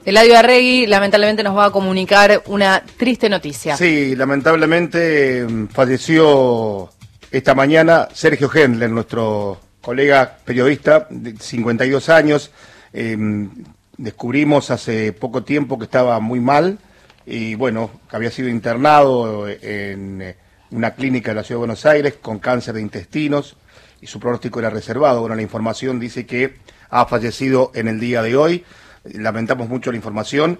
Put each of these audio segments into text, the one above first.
Eladio Arregui lamentablemente nos va a comunicar una triste noticia. Sí, lamentablemente falleció esta mañana Sergio Hendler, nuestro colega periodista de 52 años. Descubrimos hace poco tiempo que estaba muy mal y bueno, que había sido internado en una clínica de la Ciudad de Buenos Aires con cáncer de intestinos y su pronóstico era reservado. Bueno, la información dice que ha fallecido en el día de hoy. Lamentamos mucho la información,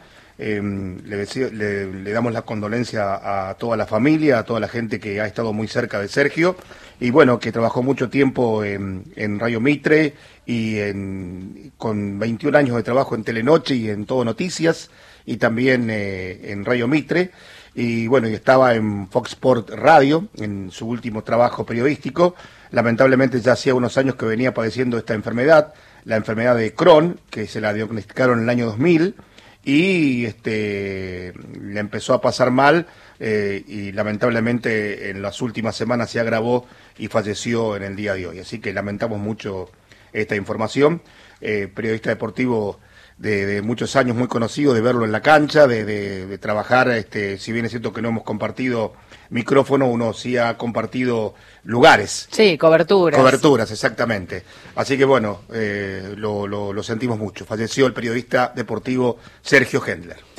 le damos la condolencia a toda la familia, a toda la gente que ha estado muy cerca de Sergio, y bueno, que trabajó mucho tiempo en Radio Mitre, y con 21 años de trabajo en Telenoche y en Todo Noticias, y también en Radio Mitre, y bueno, y estaba en Fox Sport Radio, en su último trabajo periodístico. Lamentablemente ya hacía unos años que venía padeciendo esta enfermedad, la enfermedad de Crohn, que se la diagnosticaron en el año 2000, y le empezó a pasar mal, y lamentablemente en las últimas semanas se agravó y falleció en el día de hoy. Así que lamentamos mucho esta información. Periodista deportivo de muchos años, muy conocido, de verlo en la cancha, de trabajar, si bien es cierto que no hemos compartido micrófono, uno sí ha compartido lugares. Sí, coberturas. Coberturas, exactamente. Así que bueno, lo sentimos mucho. Falleció el periodista deportivo Sergio Hendler.